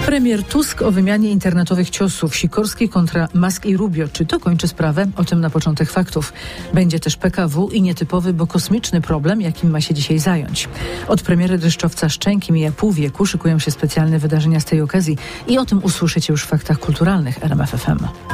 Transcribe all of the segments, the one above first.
Premier Tusk o wymianie internetowych ciosów. Sikorski kontra Musk i Rubio. Czy to kończy sprawę? O tym na początek faktów. Będzie też PKW i nietypowy, bo kosmiczny problem, jakim ma się dzisiaj zająć. Od premiery Dreszczowca Szczęki mija pół wieku. Szykują się specjalne wydarzenia z tej okazji i o tym usłyszycie już w faktach kulturalnych RMF FM.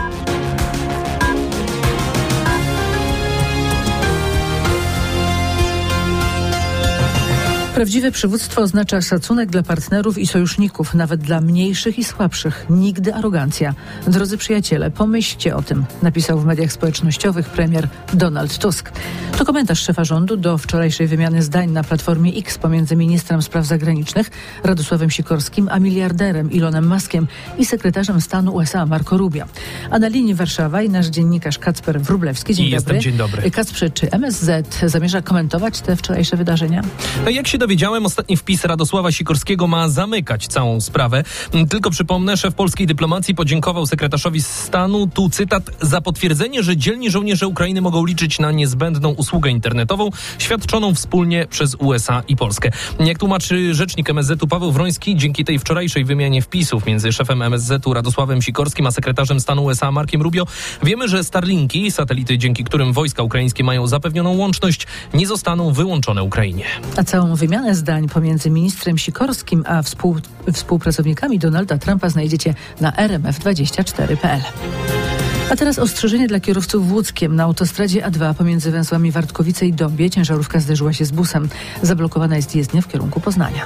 Prawdziwe przywództwo oznacza szacunek dla partnerów i sojuszników, nawet dla mniejszych i słabszych. Nigdy arogancja. Drodzy przyjaciele, pomyślcie o tym, napisał w mediach społecznościowych premier Donald Tusk. To komentarz szefa rządu do wczorajszej wymiany zdań na Platformie X pomiędzy ministrem spraw zagranicznych Radosławem Sikorskim a miliarderem Elonem Muskiem i sekretarzem stanu USA Marco Rubio. A na linii Warszawa i nasz dziennikarz Kacper Wróblewski. Dzień dobry. Kacprze, czy MSZ zamierza komentować te wczorajsze wydarzenia? Jak się dowiedziałem, ostatni wpis Radosława Sikorskiego ma zamykać całą sprawę. Tylko przypomnę, szef polskiej dyplomacji podziękował sekretarzowi stanu, tu cytat, za potwierdzenie, że dzielni żołnierze Ukrainy mogą liczyć na niezbędną usługę internetową świadczoną wspólnie przez USA i Polskę. Jak tłumaczy rzecznik MSZ-u Paweł Wroński, dzięki tej wczorajszej wymianie wpisów między szefem MSZ-u Radosławem Sikorskim a sekretarzem stanu USA Markiem Rubio, wiemy, że Starlinki, satelity, dzięki którym wojska ukraińskie mają zapewnioną łączność, nie zostaną wyłączone Ukrainie. A całą wymianę zdań pomiędzy ministrem Sikorskim a współpracownikami Donalda Trumpa znajdziecie na rmf24.pl. A teraz ostrzeżenie dla kierowców w Łódzkiem. Na autostradzie A2 pomiędzy węzłami Wartkowice i Dąbie ciężarówka zderzyła się z busem. Zablokowana jest jezdnia w kierunku Poznania.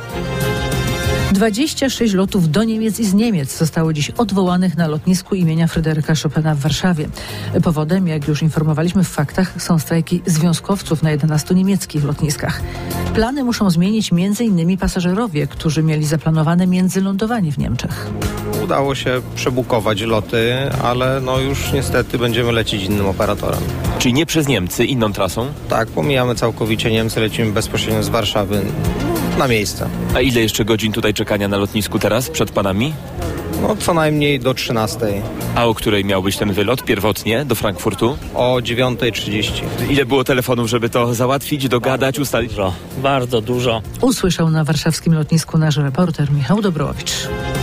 26 lotów do Niemiec i z Niemiec zostało dziś odwołanych na lotnisku imienia Fryderyka Chopina w Warszawie. Powodem, jak już informowaliśmy w faktach, są strajki związkowców na 11 niemieckich lotniskach. Plany muszą zmienić m.in. pasażerowie, którzy mieli zaplanowane międzylądowanie w Niemczech. Udało się przebukować loty, ale już niestety będziemy lecieć innym operatorem. Czyli nie przez Niemcy, inną trasą? Tak, pomijamy całkowicie Niemcy, lecimy bezpośrednio z Warszawy na miejsce. A ile jeszcze godzin tutaj czekania na lotnisku teraz przed panami? Co najmniej do 13:00. A o której miał być ten wylot pierwotnie do Frankfurtu? O 9:30. Ile było telefonów, żeby to załatwić, dogadać, ustalić? Bardzo dużo. Usłyszał na warszawskim lotnisku nasz reporter Michał Dobrowicz.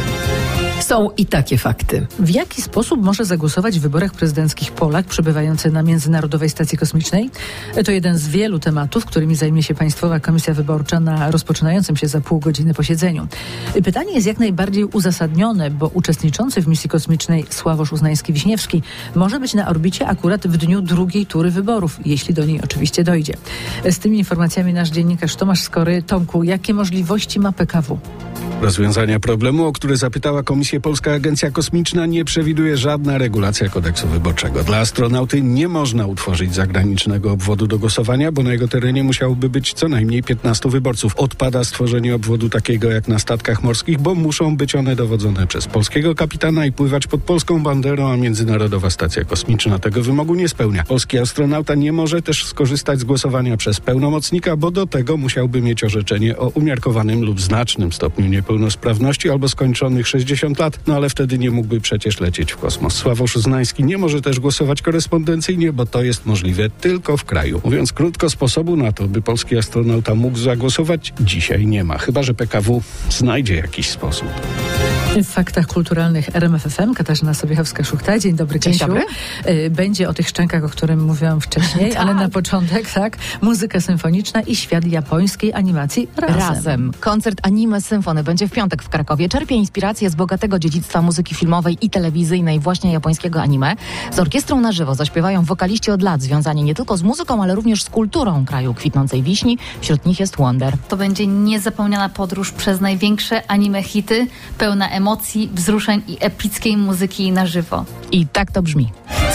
Są i takie fakty. W jaki sposób może zagłosować w wyborach prezydenckich Polak przebywający na Międzynarodowej Stacji Kosmicznej? To jeden z wielu tematów, którymi zajmie się Państwowa Komisja Wyborcza na rozpoczynającym się za pół godziny posiedzeniu. Pytanie jest jak najbardziej uzasadnione, bo uczestniczący w misji kosmicznej Sławosz Uznański-Wiśniewski może być na orbicie akurat w dniu drugiej tury wyborów, jeśli do niej oczywiście dojdzie. Z tymi informacjami nasz dziennikarz Tomasz Skory. Tomku, jakie możliwości ma PKW? Rozwiązania problemu, o które zapytała Komisję Polska Agencja Kosmiczna, nie przewiduje żadna regulacja kodeksu wyborczego. Dla astronauty nie można utworzyć zagranicznego obwodu do głosowania, bo na jego terenie musiałoby być co najmniej 15 wyborców. Odpada stworzenie obwodu takiego jak na statkach morskich, bo muszą być one dowodzone przez polskiego kapitana i pływać pod polską banderą, a Międzynarodowa Stacja Kosmiczna tego wymogu nie spełnia. Polski astronauta nie może też skorzystać z głosowania przez pełnomocnika, bo do tego musiałby mieć orzeczenie o umiarkowanym lub znacznym stopniu niepełnosprawności albo skończonych 60 lat, ale wtedy nie mógłby przecież lecieć w kosmos. Sławosz Uznański nie może też głosować korespondencyjnie, bo to jest możliwe tylko w kraju. Mówiąc krótko, sposobu na to, by polski astronauta mógł zagłosować, dzisiaj nie ma. Chyba że PKW znajdzie jakiś sposób. W faktach kulturalnych RMF FM Katarzyna Sobiechowska-Szuchta. Dzień dobry, Kasiu. Dzień dobry. Będzie o tych szczękach, o którym mówiłam wcześniej, ale na początek, muzyka symfoniczna i świat japońskiej animacji razem. Koncert Anime Symfony będzie w piątek w Krakowie. Czerpie inspirację z bogatego dziedzictwa muzyki filmowej i telewizyjnej właśnie japońskiego anime. Z orkiestrą na żywo zaśpiewają wokaliści od lat, związani nie tylko z muzyką, ale również z kulturą kraju kwitnącej wiśni. Wśród nich jest Wonder. To będzie niezapomniana podróż przez największe anime hity, pełna emocji, wzruszeń i epickiej muzyki na żywo. I tak to brzmi.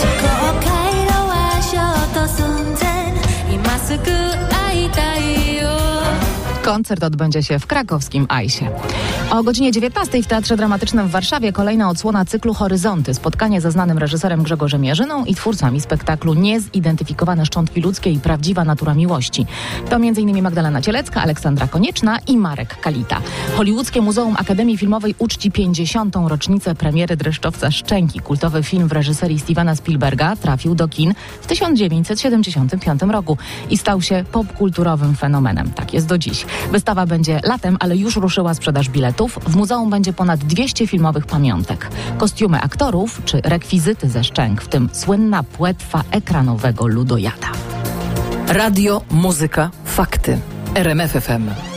Koncert odbędzie się w krakowskim Ajsie. O godzinie 19 w Teatrze Dramatycznym w Warszawie kolejna odsłona cyklu Horyzonty. Spotkanie ze znanym reżyserem Grzegorzem Jerzyną i twórcami spektaklu Niezidentyfikowane szczątki ludzkie i prawdziwa natura miłości. To m.in. Magdalena Cielecka, Aleksandra Konieczna i Marek Kalita. Hollywoodzkie Muzeum Akademii Filmowej uczci 50. rocznicę premiery Dreszczowca Szczęki. Kultowy film w reżyserii Stevena Spielberga trafił do kin w 1975 roku i stał się popkulturowym fenomenem. Tak jest do dziś. Wystawa będzie latem, ale już ruszyła sprzedaż biletów. W muzeum będzie ponad 200 filmowych pamiątek. Kostiumy aktorów czy rekwizyty ze szczęk, w tym słynna płetwa ekranowego ludojada. Radio, muzyka, fakty. RMF FM.